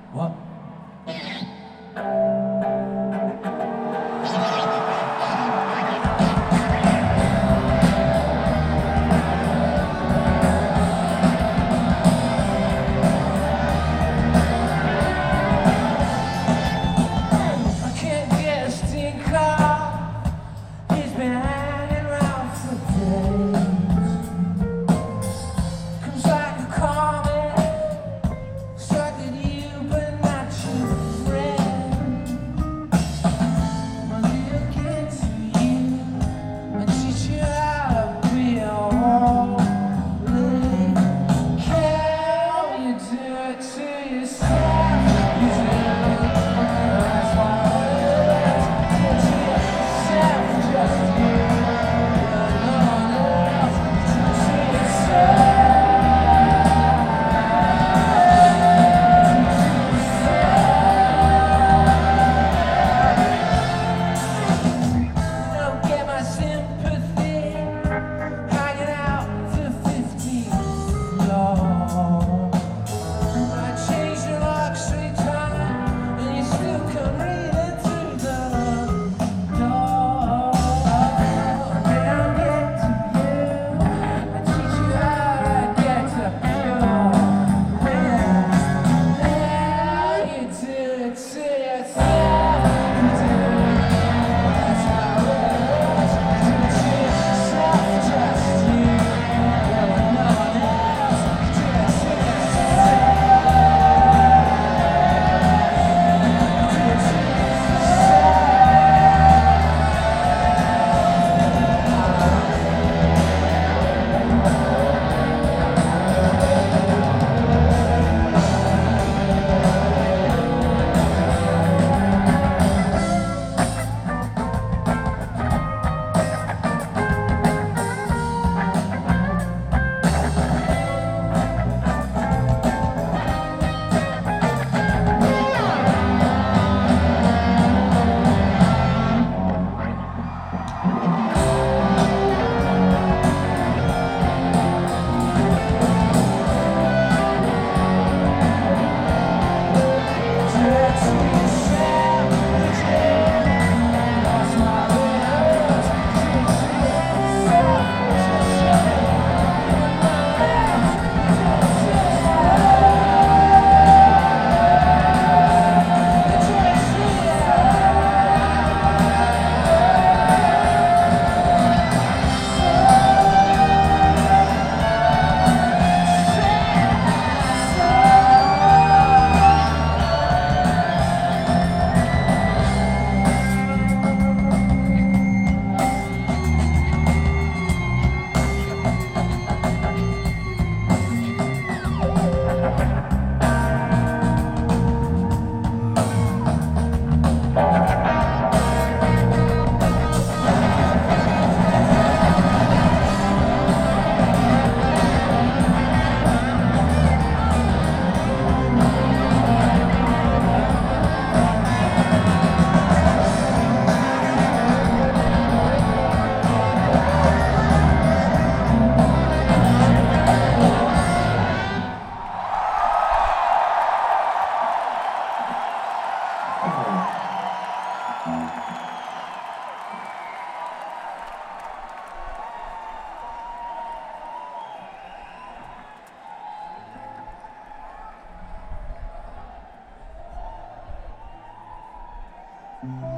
What? I can't get a stinker. He's been hanging around for days. Comes like a comet, struck at you but not your friend. Well, he'll get to you and teach you how to be a holy cow. You do it to yourself. You do it. That's why it's to yourself, just you. No one else. To yourself. Don't get my sympathy, hanging out to 15 floor. I changed your locks 3 times, and you still come reading through the door. They don't get to you. I teach you how to get to your rest. Now you do it to yourself. You do it. That's how it is. Do it to yourself, just you. No one else. Do it to yourself. Do it to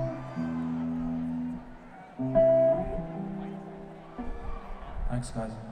Thanks, guys.